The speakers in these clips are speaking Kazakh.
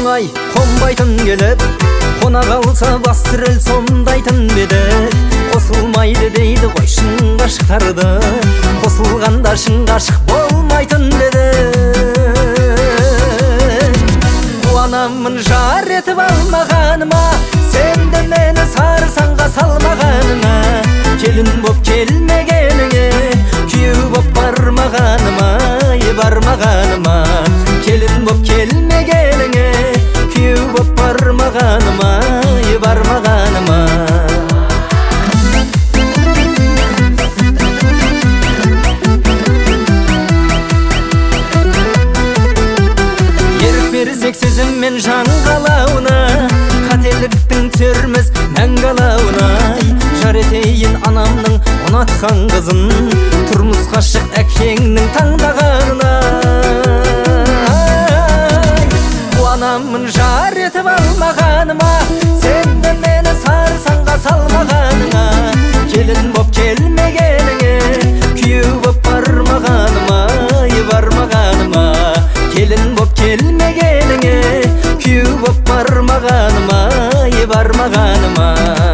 оңай қонбайтын келіп, қона қалса бастырыл сомдайтын беді. Қосылмайды дейді ғой шын ғашықтарды, қосылғанда шын ғашық болмайтын деді. Қуанамын жар етіп алмағаныма, сенде мені сарсаңға салмағаныма. Келін боп келмегеніңе, күйеу боп бармағаныма, бармағаныма. Келін боп келмегеніңе, күйеу боп бармағаныма, бармағаныма. Ерік берсек сезіммен жан қалауына, қателіктің түсерміз мәңгі алауына. Жар етейін анамның ұнатқан қызын, тұрмысқа шық әкеңнің таңдағанына. Қуанамын жар етіп алмағаныма, сенде мені сарсаңға салмағаныңа. Келін боп келмегеніңе, күйеу боп бармағаныма, бармағаныма. Келін боп келмегеніңе, күйеу боп бармағаныма, бармағаныма.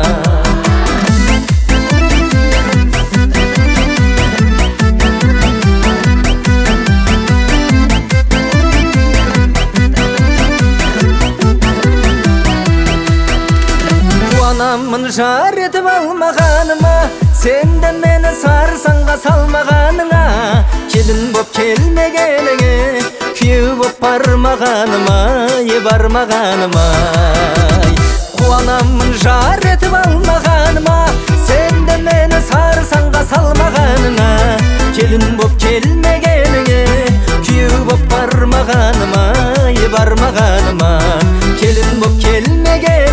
Қуанамын жар етіп алмағаныма, сенде мені сарсаңға салмағаныңа. Келін боп келмегеніңе, күйеу боп бармағаныма, бармағаныма. Қуанамын жар етіп алмағаныма, сенде мені сарсаңға салмағаныңа. Келін боп келмегеніңе, күйеу боп бармағаныма, бармағаныма. Келін боп келмегеніңе,